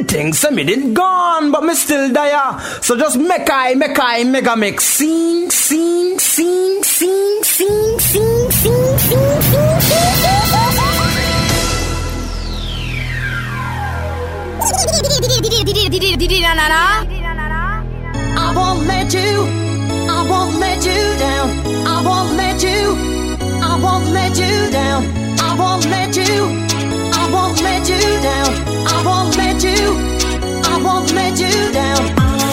think say me did gone, but me still there. So just make I mega mix. Sing, sing, sing, sing, sing, sing, sing, sing, I won't let you, I won't let you down. I won't let you, I won't let you down. I won't let you, I won't let you down. I won't let you, I won't let you down.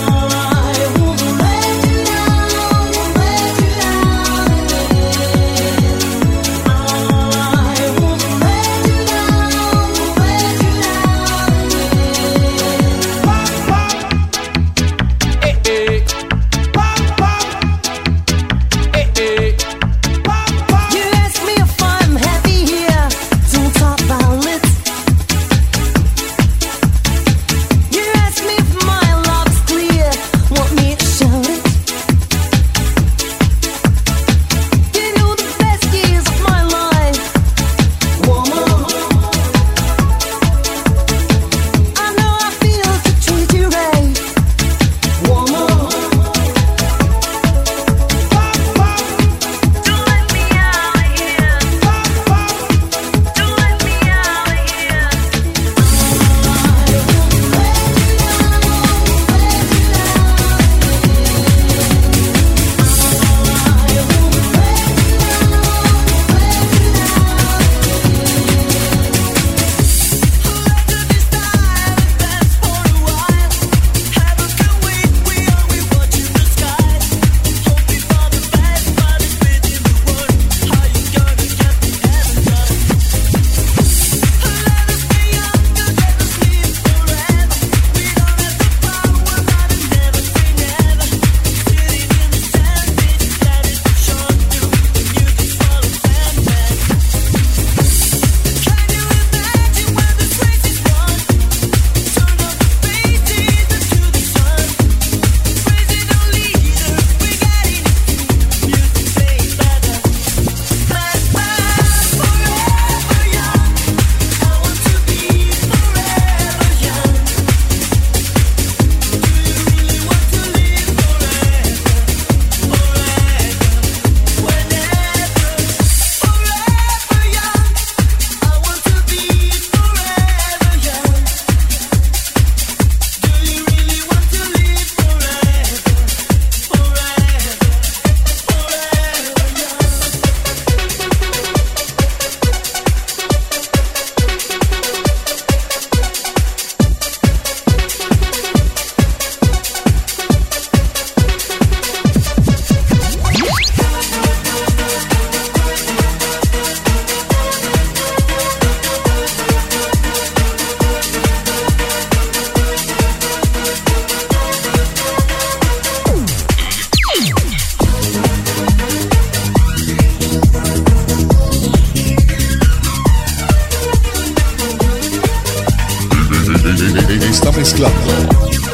Está mezclando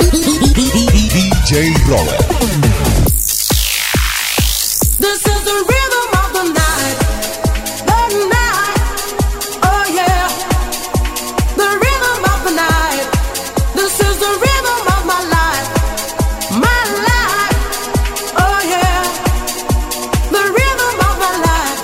DJ Robert. This is the rhythm of the night, oh yeah. The rhythm of the night. This is the rhythm of my life, oh yeah. The rhythm of my life.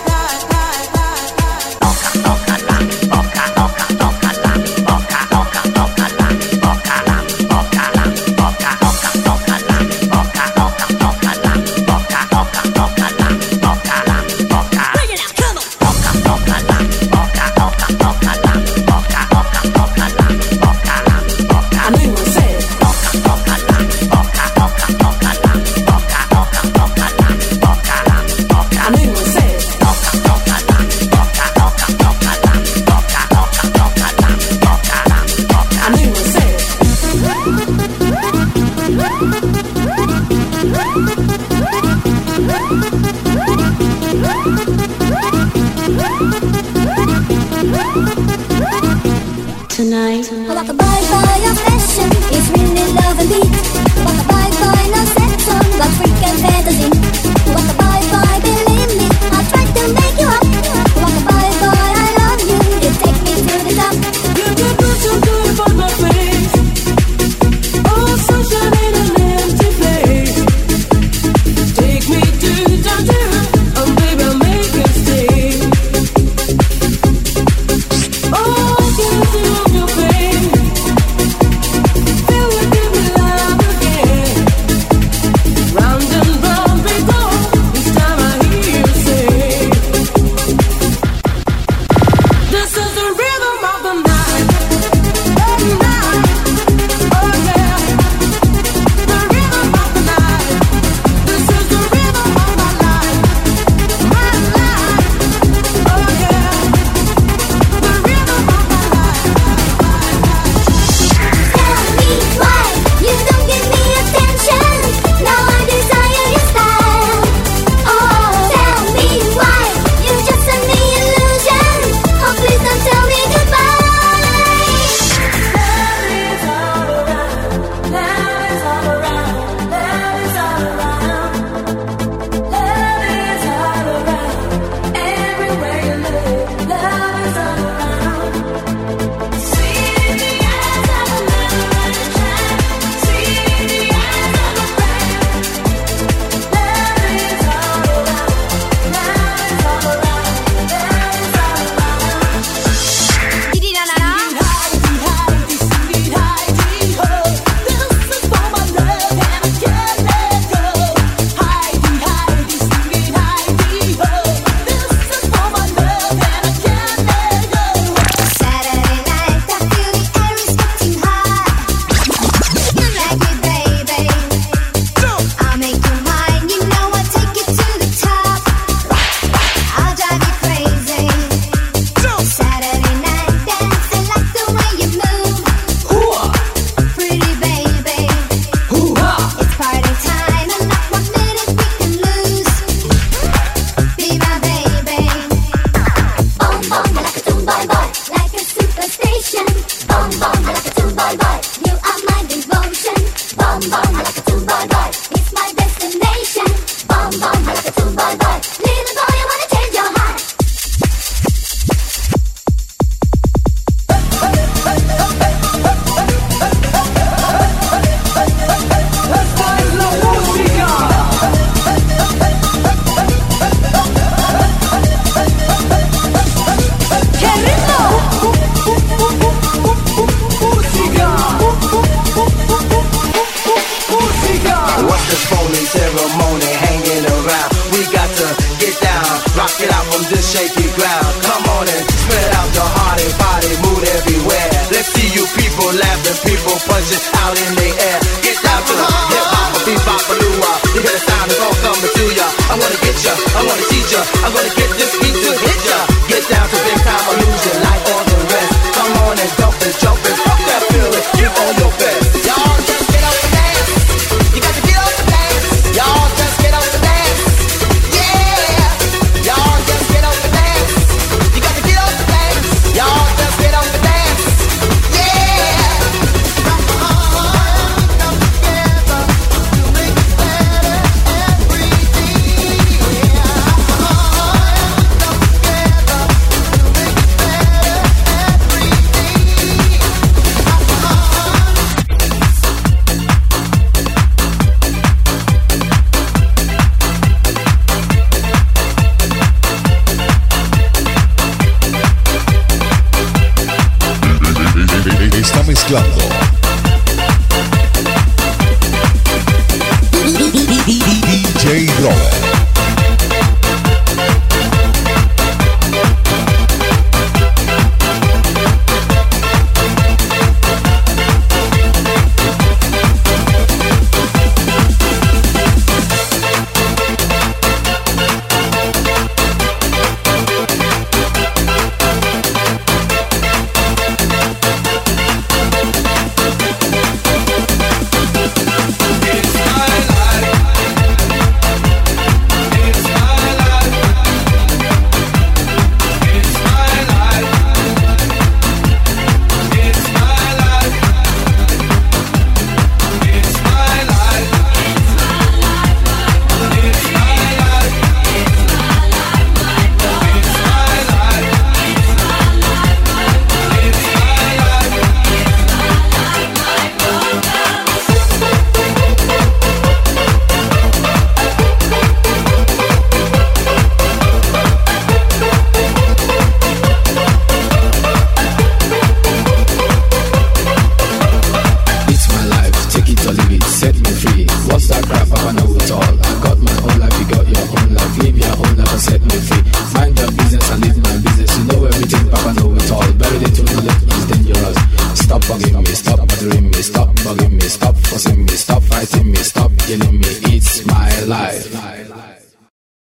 Tonight, I want to buy your fashion. It's really love and beat. I want to buy no section, but freak and fantasy. I want to buy, believe me. I'll try to make you up. I want to buy, I love you. You take me to the top. You do so good for my face. shaky ground. Come on and spread out your heart and body, mood everywhere. Let's see you people laughing, people punching out in the air. Get down to the hip-hop, beat-bop-a-loo-wah. You hear the sound, it's all coming to ya. I'm gonna get ya, I'm gonna teach ya, I'm gonna get this beat to hit ya. Get down to big time illusion like all the rest. Come on and dump and jump and fuck that feeling, give all your best. Y'all just get up and dance. You got to get up and dance. Y'all just get up and dance. Yeah. Y'all just get up and dance. You got to get up and dance. Y'all just get up and dance. Yeah. Come together to make it better every day. Come together to make it better every Está mezclando DJ Robert.